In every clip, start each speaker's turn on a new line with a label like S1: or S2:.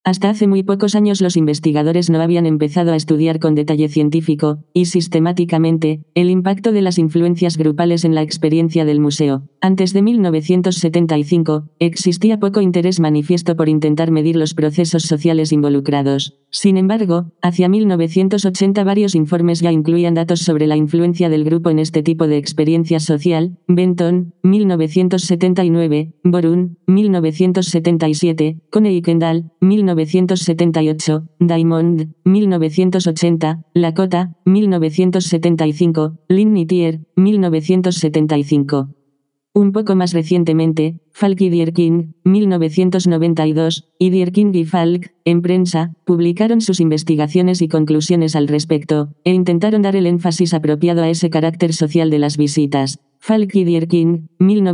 S1: Hasta hace muy pocos años los investigadores no habían empezado a estudiar con detalle científico, y sistemáticamente, el impacto de las influencias grupales en la experiencia del museo. Antes de 1975, existía poco interés manifiesto por intentar medir los procesos sociales involucrados. Sin embargo, hacia 1980 varios informes ya incluían datos sobre la influencia del grupo en este tipo de experiencia social. Benton, 1979, Borun, 1977, Coney y Kendall, 1978, Diamond, 1980, Lakota, 1975, Lynn Nitier, 1975. Un poco más recientemente, Falk y Dierking, 1992, y Dierking y Falk, en prensa, publicaron sus investigaciones y conclusiones al respecto, e intentaron dar el énfasis apropiado a ese carácter social de las visitas. Falk y Dierking,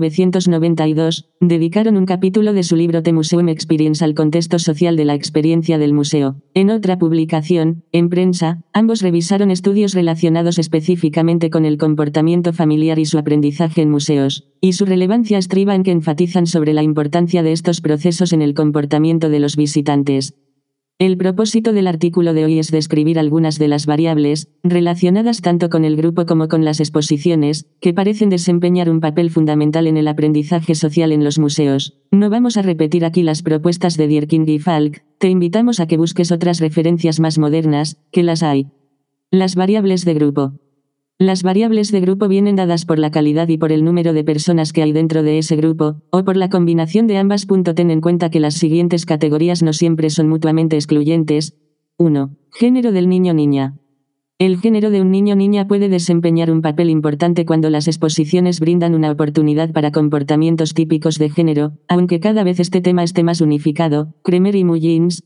S1: 1992, dedicaron un capítulo de su libro The Museum Experience al contexto social de la experiencia del museo. En otra publicación, en prensa, ambos revisaron estudios relacionados específicamente con el comportamiento familiar y su aprendizaje en museos, y su relevancia estriba en que enfatizan sobre la importancia de estos procesos en el comportamiento de los visitantes. El propósito del artículo de hoy es describir algunas de las variables, relacionadas tanto con el grupo como con las exposiciones, que parecen desempeñar un papel fundamental en el aprendizaje social en los museos. No vamos a repetir aquí las propuestas de Dierking y Falk, te invitamos a que busques otras referencias más modernas, que las hay. Las variables de grupo. Las variables de grupo vienen dadas por la calidad y por el número de personas que hay dentro de ese grupo, o por la combinación de ambas. Ten en cuenta que las siguientes categorías no siempre son mutuamente excluyentes. 1. Género del niño-niña. El género de un niño-niña puede desempeñar un papel importante cuando las exposiciones brindan una oportunidad para comportamientos típicos de género, aunque cada vez este tema esté más unificado. Kremer y Mullins,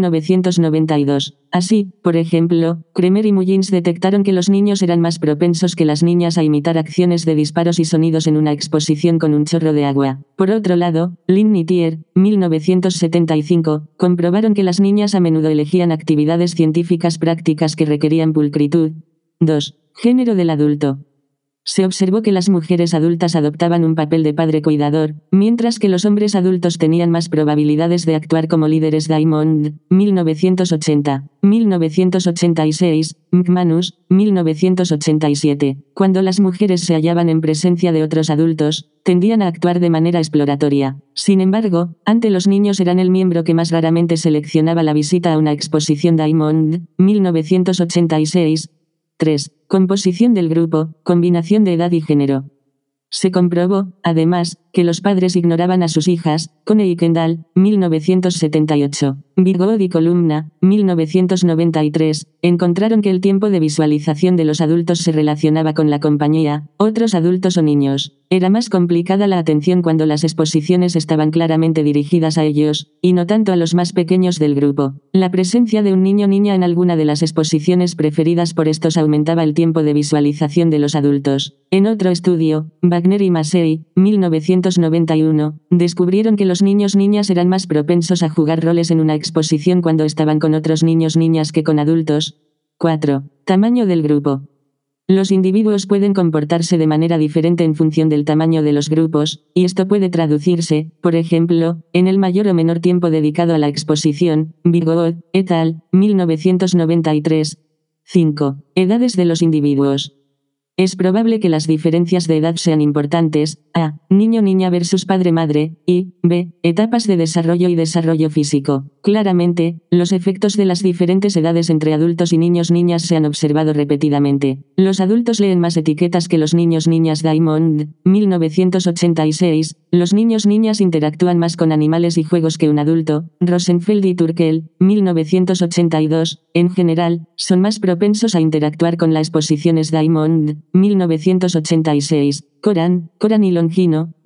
S1: 1992. Así, por ejemplo, Kremer y Mullins detectaron que los niños eran más propensos que las niñas a imitar acciones de disparos y sonidos en una exposición con un chorro de agua. Por otro lado, Lynn y Thier, 1975, comprobaron que las niñas a menudo elegían actividades científicas prácticas que requerían pulcritud. 2. Género del adulto. Se observó que las mujeres adultas adoptaban un papel de padre cuidador, mientras que los hombres adultos tenían más probabilidades de actuar como líderes. Diamond, 1980. 1986, McManus, 1987. Cuando las mujeres se hallaban en presencia de otros adultos, tendían a actuar de manera exploratoria. Sin embargo, ante los niños eran el miembro que más raramente seleccionaba la visita a una exposición. Diamond, 1986. 3. Composición del grupo, combinación de edad y género. Se comprobó, además, que los padres ignoraban a sus hijas. Coney y Kendall, 1978. Virgood y Columna, 1993, encontraron que el tiempo de visualización de los adultos se relacionaba con la compañía, otros adultos o niños. Era más complicada la atención cuando las exposiciones estaban claramente dirigidas a ellos, y no tanto a los más pequeños del grupo. La presencia de un niño-niña en alguna de las exposiciones preferidas por estos aumentaba el tiempo de visualización de los adultos. En otro estudio, Wagner y Massey, 1991, descubrieron que los niños-niñas eran más propensos a jugar roles en una exposición cuando estaban con otros niños-niñas que con adultos. 4. Tamaño del grupo. Los individuos pueden comportarse de manera diferente en función del tamaño de los grupos, y esto puede traducirse, por ejemplo, en el mayor o menor tiempo dedicado a la exposición. Virgood, et al., 1993. 5. Edades de los individuos. Es probable que las diferencias de edad sean importantes. A. Niño-niña versus padre-madre, y B. Etapas de desarrollo y desarrollo físico. Claramente, los efectos de las diferentes edades entre adultos y niños-niñas se han observado repetidamente. Los adultos leen más etiquetas que los niños-niñas. Diamond, 1986. Los niños-niñas interactúan más con animales y juegos que un adulto. Rosenfeld y Turkel, 1982. En general, son más propensos a interactuar con las exposiciones. Diamond, 1986. Coran y Longino,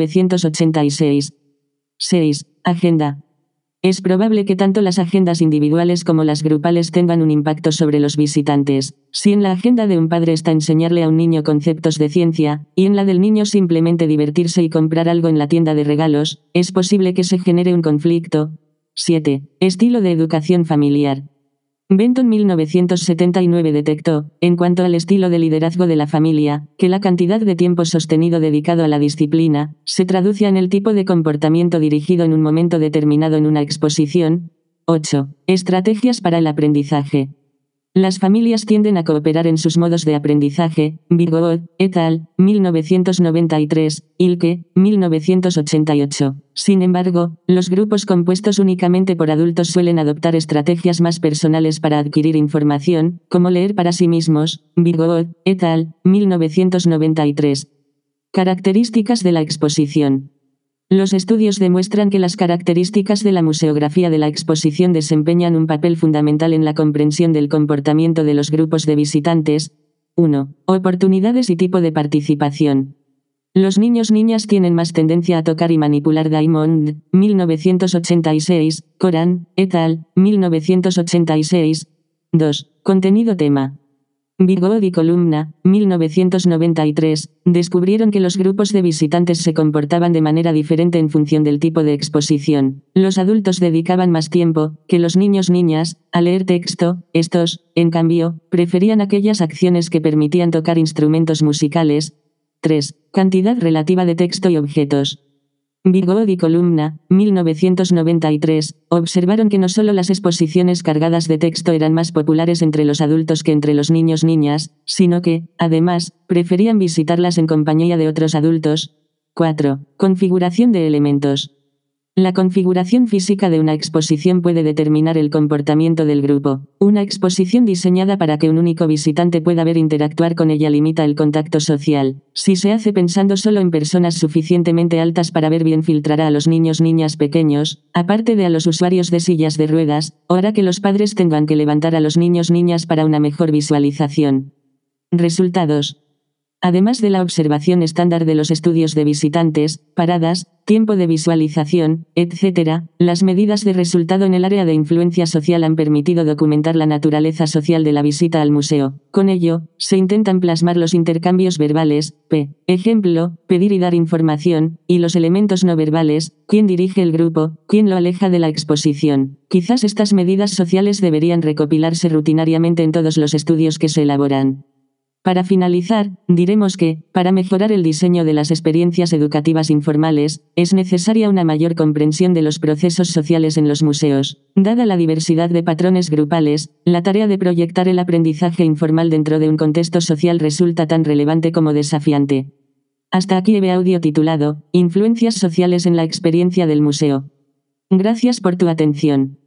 S1: 1986. 6. Agenda. Es probable que tanto las agendas individuales como las grupales tengan un impacto sobre los visitantes. Si en la agenda de un padre está enseñarle a un niño conceptos de ciencia, y en la del niño simplemente divertirse y comprar algo en la tienda de regalos, es posible que se genere un conflicto. 7. Estilo de educación familiar. Benton 1979 detectó, en cuanto al estilo de liderazgo de la familia, que la cantidad de tiempo sostenido dedicado a la disciplina, se traduce en el tipo de comportamiento dirigido en un momento determinado en una exposición. 8. Estrategias para el aprendizaje. Las familias tienden a cooperar en sus modos de aprendizaje. Virgood, et al., 1993, Ilke, 1988. Sin embargo, los grupos compuestos únicamente por adultos suelen adoptar estrategias más personales para adquirir información, como leer para sí mismos. Virgood, et al., 1993. Características de la exposición. Los estudios demuestran que las características de la museografía de la exposición desempeñan un papel fundamental en la comprensión del comportamiento de los grupos de visitantes. 1. Oportunidades y tipo de participación. Los niños-niñas tienen más tendencia a tocar y manipular. Diamond, 1986, Coran, et al., 1986. 2. Contenido tema. Virgood y Columna, 1993, descubrieron que los grupos de visitantes se comportaban de manera diferente en función del tipo de exposición. Los adultos dedicaban más tiempo que los niños-niñas a leer texto. Estos, en cambio, preferían aquellas acciones que permitían tocar instrumentos musicales. 3. Cantidad relativa de texto y objetos. Virgood y Columna, 1993, observaron que no solo las exposiciones cargadas de texto eran más populares entre los adultos que entre los niños-niñas, sino que, además, preferían visitarlas en compañía de otros adultos. 4. Configuración de elementos. La configuración física de una exposición puede determinar el comportamiento del grupo. Una exposición diseñada para que un único visitante pueda ver e interactuar con ella limita el contacto social. Si se hace pensando solo en personas suficientemente altas para ver bien, filtrará a los niños-niñas pequeños, aparte de a los usuarios de sillas de ruedas, o hará que los padres tengan que levantar a los niños-niñas para una mejor visualización. Resultados. Además de la observación estándar de los estudios de visitantes, paradas, tiempo de visualización, etc., las medidas de resultado en el área de influencia social han permitido documentar la naturaleza social de la visita al museo. Con ello, se intentan plasmar los intercambios verbales, ejemplo, pedir y dar información, y los elementos no verbales, quién dirige el grupo, quién lo aleja de la exposición. Quizás estas medidas sociales deberían recopilarse rutinariamente en todos los estudios que se elaboran. Para finalizar, diremos que, para mejorar el diseño de las experiencias educativas informales, es necesaria una mayor comprensión de los procesos sociales en los museos. Dada la diversidad de patrones grupales, la tarea de proyectar el aprendizaje informal dentro de un contexto social resulta tan relevante como desafiante. Hasta aquí el audio titulado, Influencias sociales en la experiencia del museo. Gracias por tu atención.